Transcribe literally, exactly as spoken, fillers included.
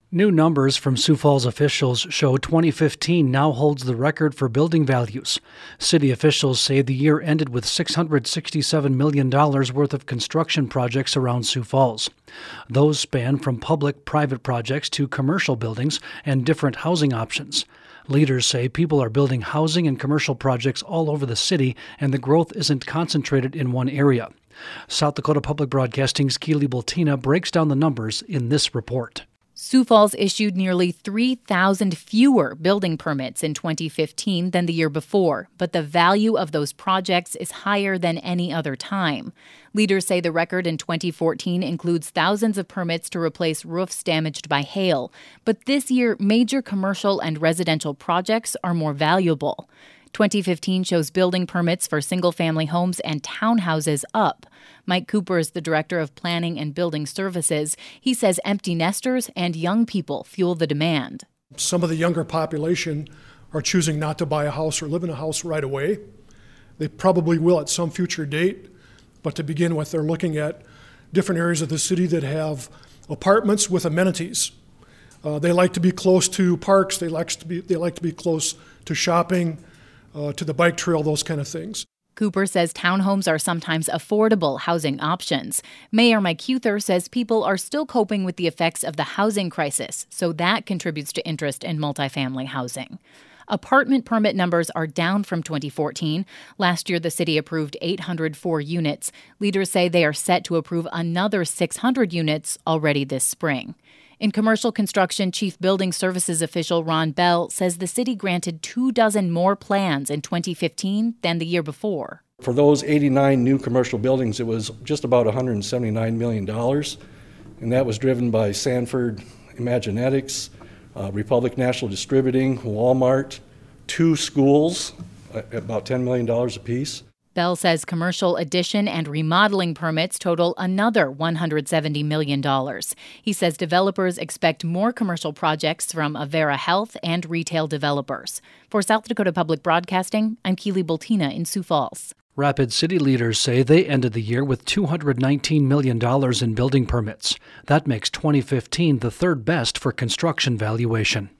New numbers from Sioux Falls officials show twenty fifteen now holds the record for building values. City officials say the year ended with six hundred sixty-seven million dollars worth of construction projects around Sioux Falls. Those span from public-private projects to commercial buildings and different housing options. Leaders say people are building housing and commercial projects all over the city, and the growth isn't concentrated in one area. South Dakota Public Broadcasting's Keely Bultina breaks down the numbers in this report. Sioux Falls issued nearly three thousand fewer building permits in twenty fifteen than the year before, but the value of those projects is higher than any other time. Leaders say the record in twenty fourteen includes thousands of permits to replace roofs damaged by hail, but this year major commercial and residential projects are more valuable. twenty fifteen shows building permits for single-family homes and townhouses up. Mike Cooper is the director of Planning and Building Services. He says empty nesters and young people fuel the demand. Some of the younger population are choosing not to buy a house or live in a house right away. They probably will at some future date, but to begin with, they're looking at different areas of the city that have apartments with amenities. Uh, they like to be close to parks. They like to be, they like to be close to shopping, Uh, to the bike trail, those kind of things. Cooper says townhomes are sometimes affordable housing options. Mayor Mike Huther says people are still coping with the effects of the housing crisis, so that contributes to interest in multifamily housing. Apartment permit numbers are down from twenty fourteen. Last year, the city approved eight hundred four units. Leaders say they are set to approve another six hundred units already this spring. In commercial construction, Chief Building Services official Ron Bell says the city granted two dozen more plans in twenty fifteen than the year before. For those eighty-nine new commercial buildings, it was just about one hundred seventy-nine million dollars, and that was driven by Sanford Imaginetics, uh, Republic National Distributing, Walmart, two schools, uh, about ten million dollars apiece. Bell says commercial addition and remodeling permits total another one hundred seventy million dollars. He says developers expect more commercial projects from Avera Health and retail developers. For South Dakota Public Broadcasting, I'm Keely Bultina in Sioux Falls. Rapid City leaders say they ended the year with two hundred nineteen million dollars in building permits. That makes twenty fifteen the third best for construction valuation.